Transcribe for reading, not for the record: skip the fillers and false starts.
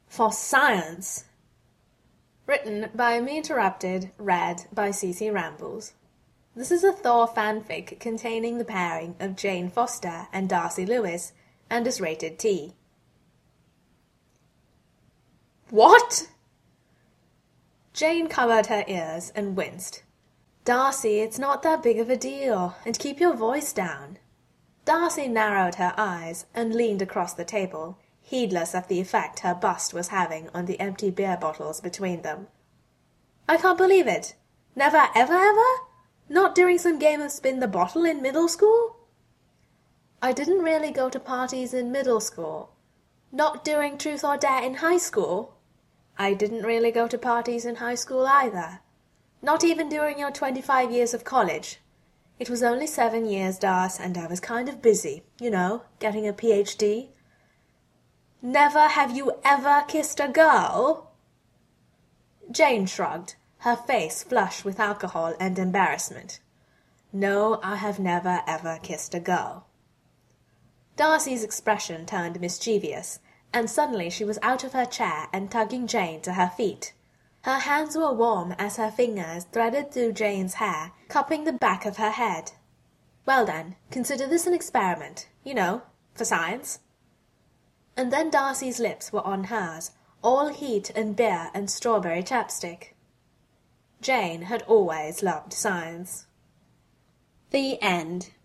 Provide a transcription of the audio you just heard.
For science. Written by Me Interrupted, read by CC Rambles. This is a Thor fanfic containing the pairing of Jane Foster and Darcy Lewis, and is rated T. What? Jane covered her ears and winced. Darcy, it's not that big of a deal, and keep your voice down. Darcy narrowed her eyes and leaned across the table, heedless of the effect her bust was having on the empty beer bottles between them. I can't believe it. Never ever? Not during some game of spin the bottle in middle school? I didn't really go to parties in middle school. Not during Truth or Dare in high school? I didn't really go to parties in high school either. Not even during your 25 years of college. It was only 7 years, Darce, and I was kind of busy, getting a PhD. Never have you ever kissed a girl? Jane shrugged, her face flushed with alcohol and embarrassment. No, I have never ever kissed a girl. Darcy's expression turned mischievous, and suddenly she was out of her chair and tugging Jane to her feet. Her hands were warm as her fingers threaded through Jane's hair, cupping the back of her head. Well then, consider this an experiment, for science. And then Darcy's lips were on hers, all heat and beer and strawberry chapstick. Jane had always loved science. The end.